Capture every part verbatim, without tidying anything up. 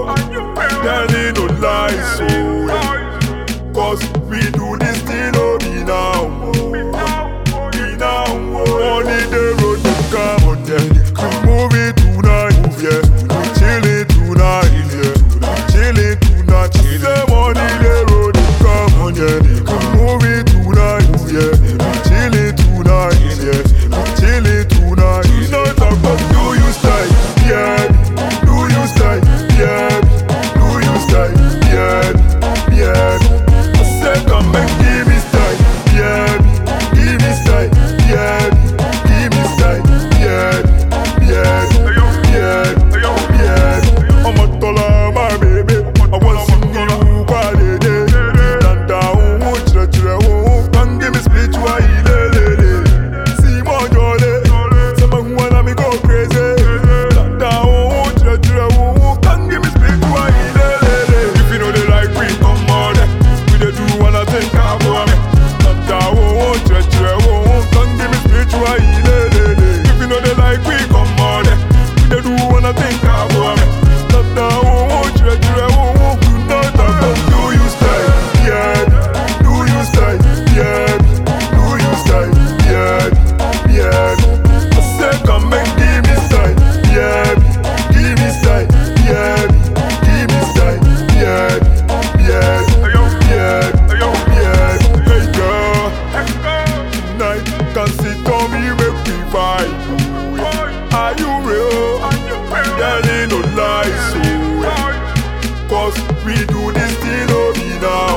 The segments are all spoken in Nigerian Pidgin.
real, telling no lies, so yeah. Cause we do this thing, oh, be now, oh, be now, oh. Only the road to come on, yeah. We move it tonight, move, yeah. We chillin' tonight, yeah. We chillin' tonight, chillin'. The money, the road to come on, yeah. We move it tonight, move, yeah. We chillin' tonight, yeah. We chillin' tonight. Tonight, I'm gonna do you style, yeah. Do you style, yeah. Do you style, yeah, yeah. I said, come and give me style, yeah. Give me style, yeah. Give me style, yeah, yeah, yeah, yeah. I'm a dollar, my baby. I want to see you by the day. Stand down, chile, chile, oh. Come give me spiritual, lele. See more jolly. Someone who wanna me go crazy. Stand down, chile, chile, oh. Come give me spiritual, lele. If you know they like we come on, we they do wanna think about me. Stand down, chile, chile, oh. Come give me spiritual, lele. If you know they like we come on, we they do wanna think about me. Stand down, chile, chile, oh. You know that I do you style, yeah. Do you style, yeah. Do you style, yeah, yeah. I said come and give me style, yeah. Give me style, yeah. Give me style, yeah, yeah, yeah, yeah. Hey girl, tonight can sit on me make me vibe. Are you real? Telling no lies, so yeah. Cause we do this thing, oh, be now,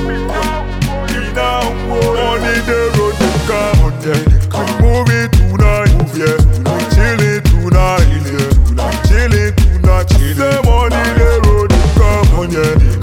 be now, oh. Only the road to come on, yeah. We move it tonight, move, yeah. We chillin' tonight, yeah. We chillin' tonight, chillin'. The money, the road to come on, yeah.